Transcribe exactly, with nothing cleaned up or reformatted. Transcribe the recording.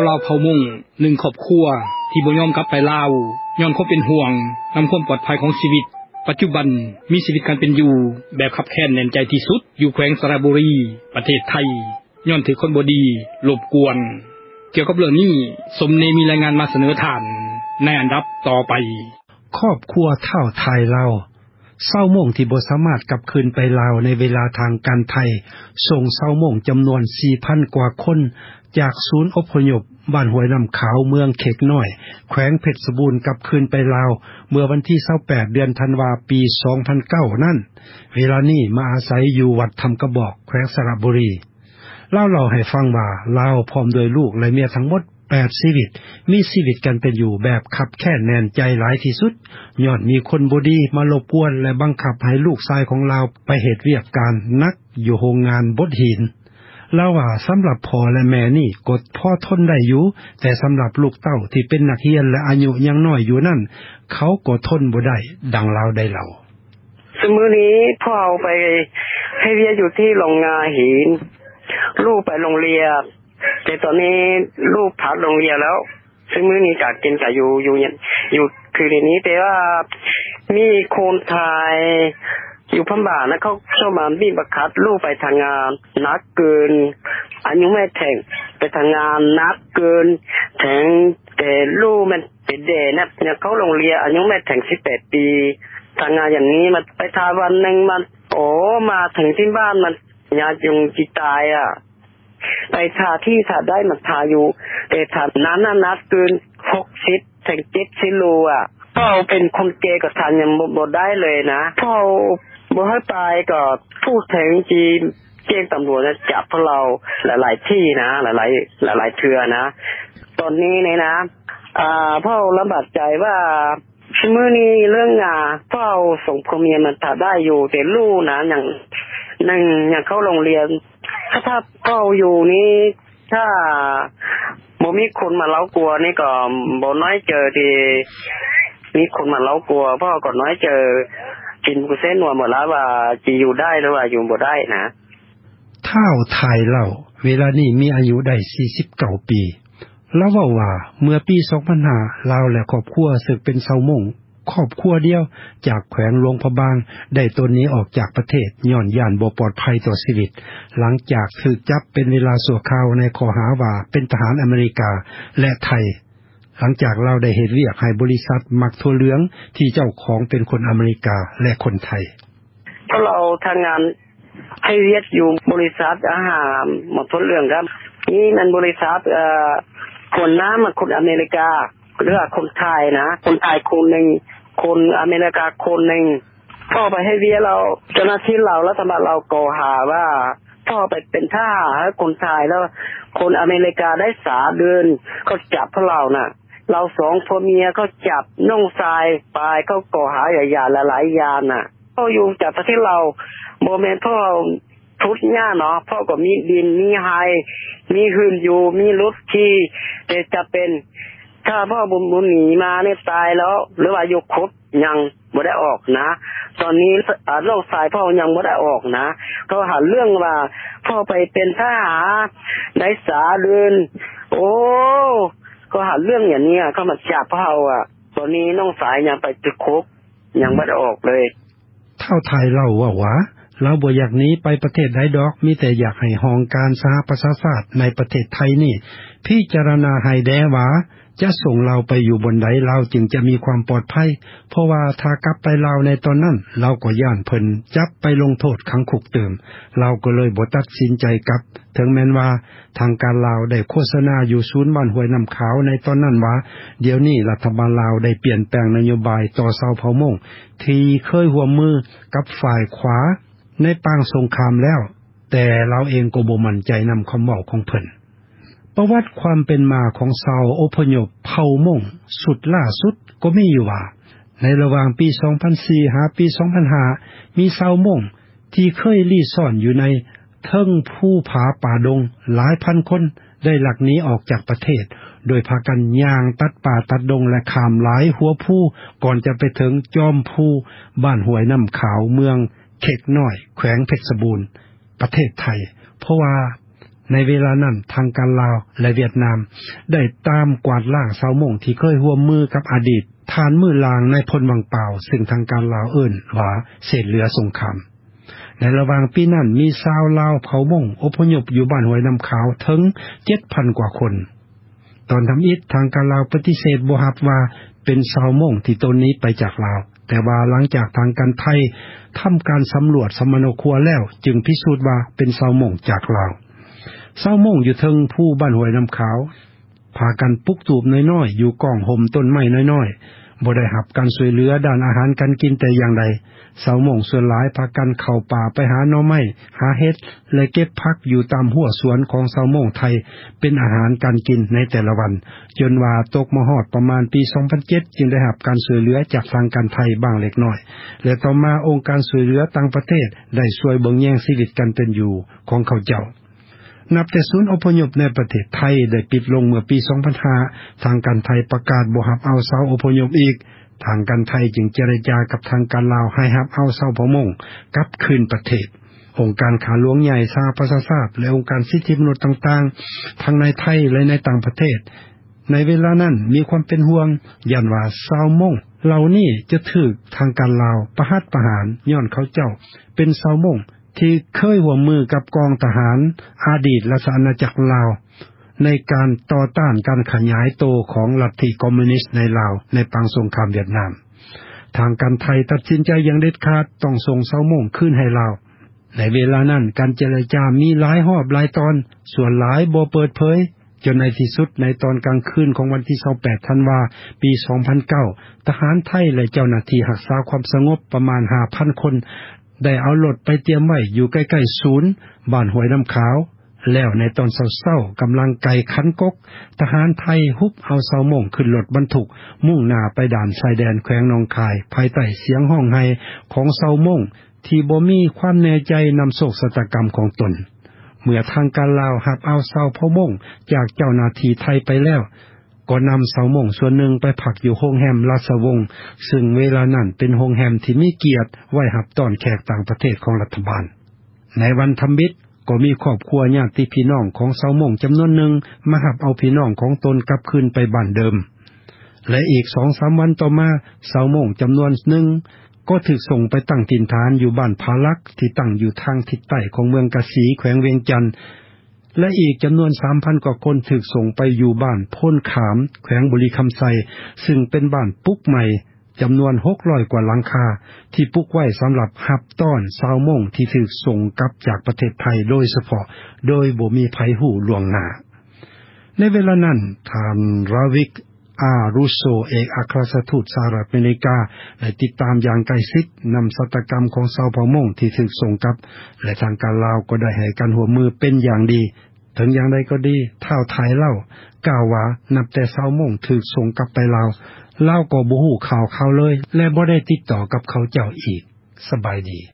ลาวเผ่ามงหนึ่งครอบครัวที่บ่ยอมกลับไปลาวย้อนความเป็นห่วงนำความปลอดภัยของชีวิตปัจจุบันมีชีวิตการเป็นอยู่แบบขับแค้นแน่นใจที่สุดอยู่แขวงสระบุรีประเทศไทยย้อนถือคนบ่ดีรบกวนเกี่ยวกับเรื่องนี้สมเนมีรายงานมาเสนอท่านในอันดับต่อไปครอบครัวเฒ่าไทยลาวเศร้าโมงที่บ่สามารถกลับคืนไปลาวในเวลาทางการไทยส่งเศร้าโมงจำนวน สี่พัน กว่าคนจากศูนย์อพยพบ้านห้วยน้ำขาวเมืองเขกน้อยแขวงเพชรบูรณ์กลับคืนไปลาวเมื่อวันที่ยี่สิบแปดเดือนธันวาคมปีสองพันเก้านั่นเวลานี้มาอาศัยอยู่วัดธรรมกระบอกแขวงสระบุรีเล่าเล่าให้ฟังว่าลาวพร้อมด้วยลูกและเมียทั้งหมดแปดชีวิตมีชีวิตกันเป็นอยู่แบบขับแค้นแน่นใจหลายที่สุดย้อนมีคนบ่ดีมารบกวนและบังคับให้ลูกชายของเราไปเฮ็ดเวียกการหนักอยู่โรงงานบดหินเล่าว่าสำหรับพ่อและแม่นี่กดพอทนได้อยู่แต่สำหรับลูกเต้าที่เป็นนักเรียนและอายุยังน้อยอยู่นั่นเขาก็ทนบ่ได้ดังเราได้เล่าสมื้อนี้พ่อเอาไปให้เรียนอยู่ที่โรงงานหินลูกไปโรงเรียนแต่ตอนนี้ลูกพักโรงเรียนแล้วซึ่งมื้อนี้ก็กินก็อยู่อยู่อยู่คือในนี้แต่ว่ามีคนไทยอยู่พม่านะเขาเข้ามาบีบบังคับลูกไปทำงานหนักเกินอายุไม่ถึงไปทำงานหนักเกินถึงแต่ลูกมันเป็นเด็กนะเนี่ยเขาโรงเรียนอายุไม่ถึงสิบแปดปีทำงานอย่างนี้มันไปทาวันนึงมันโอ้มาถึงที่บ้านมันยาจงจิตตายอ่ะไปทาที่ทาได้มันทาอยู่แต่ทานั้นน่ะนักเกินหกสิบถึงเจ็ดสิบโลอ่ะพ่อเป็นคนเกย์ก็ทานยังบ่ได้เลยนะพ่อบ่ให้ไปก็พูดถึงจีแจ้งตำรวจนะจับพวกเราหลายๆที่นะหลายๆหลายๆเทื่อนะตอนนี้เนี่ยนะอ่าพ่อลำบากใจว่ามื้อนี้เรื่องงานพ่อส่งพ่อเมียมันทาได้อยู่แต่ลูกนะอย่างนึงอย่างเข้าโรงเรียนถ้าถ้าพ่ออยู่นี่ถ้าบ่มีคนมาเล้ากลัวนี่ก็บ่น้อยเจอที่มีคนมาเล้ากลัวพ่อก็น้อยเจอกินกุเส้นหัวหมดแล้วว่าจะอยู่ได้หรือว่าอยู่บ่ได้นะเฒ่าไทยเล่าเวลานี้มีอายุได้สี่สิบเก้าปีแล้วเว้าว่าเมื่อปีสองพันห้าลาวและครอบครัวสึกเป็นเซาหม่งครอบครัวเดียวจากแขวงหลวงพระบางได้ตนนี้ออกจากประเทศย้อนย่านบ่ปลอดภัยต่อชีวิตหลังจากถูกจับเป็นเวลาชั่วคราวในข้อหาว่าเป็นทหารอเมริกาและไทยหลังจากเราได้เฮ็ดเวียกให้บริษัทมักทั่วเหลืองที่เจ้าของเป็นคนอเมริกาและคนไทยพวกเราทำงานให้เวียกอยู่บริษัทอาหารมักทั่วเหลืองครับนี่มันบริษัทเอ่อคนน้ำมันคนอเมริกาหรือว่าคนไทยนะคนไทยคนนึงคนอเมริกาคนนึงพ่อไปให้เวียเราเจ้าหน้าที่เรารัฐบาลเรากล่าวหาว่าพ่อไปเป็นทหารคนไทยแล้วคนอเมริกาได้สามเดือนก็จับพวกเราน่ะเราสองพ่อเมียก็จับน้องชายไปเขากล่าวหาหลายๆหลายๆอย่างน่ะพ่ออยู่จากประเทศเราโมเมนต์พ่อทุกอย่างเนาะพ่อก็มีดินมีไฮมีหืนอยู่มีรถขี่แต่จะเป็นถ้าพ่อบุญบุญหนีมาเนี่ยตายแล้วหรือว่าอยู่ครบยังบ่ได้ออกนะตอนนี้โรคสายพ่อยังบ่ได้ออกนะก็หาเรื่องว่าพ่อไปเป็นทหารได้สาเดือนโอ้ก็หาเรื่องอย่างนี้เขามาจับพ่ออ่ะตอนนี้น้องสายยังไปติดคุกยังบ่ได้ออกเลยเท่าไทยเล่าว่าว่าเราบ่อยากหนีไปประเทศใดดอกมีแต่อยากให้ห้องการสหประชาชาติในประเทศไทยนี่พิจารณาให้แด่ว่าจะส่งเราไปอยู่บนใดเราจึงจะมีความปลอดภัยเพราะว่าถ้ากลับไปลาวในตอนนั้นเราก็ย่านเพิ่นจับไปลงโทษขังคุกเติมเราก็เลยบ่ตัดสินใจกลับถึงแม้นว่าทางการลาวได้โฆษณาอยู่ศูนย์บ้านห้วยน้ำขาวในตอนนั้นว่าเดี๋ยวนี้รัฐบาลลาวได้เปลี่ยนแปลงนโยบายต่อชาวเผ่ามงที่เคยร่วมมือกับฝ่ายขวาในปางสงครามแล้วแต่เราเองก็บ่มั่นใจนำคำเว้าของเพิ่นประวัติความเป็นมาของชาวอพยพเผ่ามงสุดล่าสุดก็มีอยู่ว่าในระหว่างปีสองพันสี่หาปีสองพันห้ามีชาวมงที่เคยลี้ซ่อนอยู่ในเทิงภูผาป่าดงหลายพันคนได้หลักหนีออกจากประเทศโดยพากันย่างตัดป่าตัดดงและข้ามหลายหัวภูก่อนจะไปถึงจอมภูบ้านห้วยน้ำขาวเมืองเขกน้อยแขวงเพชรบูรณ์ประเทศไทยเพราะว่าในเวลานั้นทางการลาวและเวียดนามได้ตามกวาดล้างชาวม่งที่เคยร่วมมือกับอดีตฐานมือลางในพลวังเปล่าซึ่งทางการลาวเอิ้นว่าเศษเหลือสงครามในระหว่างปีนั้นมีชาวลาวเผ่าม่งอพยพอยู่บ้านห้วยน้ำขาวถึง เจ็ดพัน กว่าคนตอนทําอิฐทางการลาวปฏิเสธบ่รับว่าเป็นชาวม่งที่ตนนี้ไปจากลาวแต่ว่าหลังจากทางการไทยทําการสำรวจสมโนครัวแล้วจึงพิสูจน์ว่าเป็นชาวม่งจากลาวชาวม่งอยู่เทิงภูบ้านห้วยน้ำขาวพากันปลุกตูบน้อยๆอยู่กองห่มต้นไม้น้อยๆบ่ได้รับการช่วยเหลือด้านอาหารการกินแต่อย่างใดชาวม่งส่วนหลายพากันเข้าป่าไปหาหน่อไม้หาเห็ดและเก็บผักอยู่ตามหัวสวนของชาวม่งไทยเป็นอาหารการกินในแต่ละวันจนว่าตกมาฮอดประมาณปีสองพันเจ็ดจึงได้รับการช่วยเหลือจากทางการไทยบ้างเล็กน้อยและต่อมาองค์การช่วยเหลือต่างประเทศได้ช่วยเบิ่งแย่งชีวิตกันเป็นอยู่ของเขาเจ้านับแต่ศูนย์อพยพในประเทศไทยได้ปิดลงเมื่อปีสองพันห้าทางการไทยประกาศบ่รับเอาชาวอพยพอีกทางการไทยจึงเจรจากับทางการลาวให้รับเอาชาวพม่งกลับคืนประเทศองค์การขาหลวงใหญ่สหประชาชาติและองค์การสิทธิมนุษย์ต่างๆทั้งในไทยและในต่างประเทศในเวลานั้นมีความเป็นห่วงย่านว่าชาวม่งเหล่านี้จะถูกทางการลาวประหัตประหารย้อนเขาเจ้าเป็นชาวม่งที่เคยร่วมมือกับกองทหารอดีตราชอาณาจักรลาวในการต่อต้านการขยายโตของลัทธิคอมมิวนิสต์ในลาวในปังสงครามเวียดนามทางการไทยตัดสินใจอย่างเด็ดขาดต้องส่งชาวม่งคืนให้ลาวในเวลานั้นการเจรจามีหลายรอบหลายตอนส่วนหลายบ่เปิดเผยจนในที่สุดในตอนกลางคืนของวันที่ยี่สิบแปดธันวาคมปีสองพันเก้าทหารไทยและเจ้าหน้าที่รักษาความสงบประมาณ ห้าพัน คนได้เอารถไปเตรียมไว้อยู่ใกล้ๆศูนย์บ้านห้วยน้ำขาวแล้วในตอนเช้าๆกําลังไก่คันกกทหารไทยฮุบเอาชาวม่งขึ้นรถบรรทุกมุ่งหน้าไปด่านชายแดนแขวงหนองคายภายใต้เสียงห้องไห้ของชาวม่งที่บ่มีความแน่ใจนําโศกชะตากรรมของตนเมื่อทางการลาวรับเอาชาวพม่งจากเจ้าหน้าที่ไทยไปแล้วก็นําชาวม่งส่วนหนึ่งไปพักอยู่โรงแรมราชวงศ์ซึ่งเวลานั้นเป็นโรงแรมที่มีเกียรติไว้รับต้อนแขกต่างประเทศของรัฐบาลในวันทำบิตก็มีครอบครัวญาติพี่น้องของชาวม่งจํานวนหนึ่งมารับเอาพี่น้องของตนกลับคืนไปบ้านเดิมและอีก สองสาม วันต่อมาชาวม่งจํานวนหนึ่งก็ถูกส่งไปตั้งถิ่นฐานอยู่บ้านพาลักที่ตั้งอยู่ทางทิศใต้ของเมืองกะสีแขวงเวียงจันทน์และอีกจํานวน สามพัน กว่าคนถูกส่งไปอยู่บ้านโพ้นขามแขวงบุรีคำไซซึ่งเป็นบ้านปุกใหม่จํานวนหกร้อยกว่าหลังคาที่ปลูกไว้สําหรับรับต้อนชาวม่งที่ถูกส่งกลับจากประเทศไทยโดยเฉพาะโดยบ่มีไผรู้ล่วงหน้าในเวลานั้นท่านราวิกอารูโซเอกอัครราชทูตสหรัฐอเมริกาได้ติดตามอย่างใกล้ชิดนําชะตากรรมของชาวเผ่าม่งที่ถูกส่งกลับและทางการลาวก็ได้ให้การร่วมมือเป็นอย่างดีถึงอย่างใดก็ดีท้าวไทยเล่ากล่าวว่านับแต่ชาวม่งถูกส่งกลับไปลาวลาวก็บ่ฮู้ข่าวเขาเลยและบ่ได้ติดต่อกับเขาเจ้าอีกสบายดี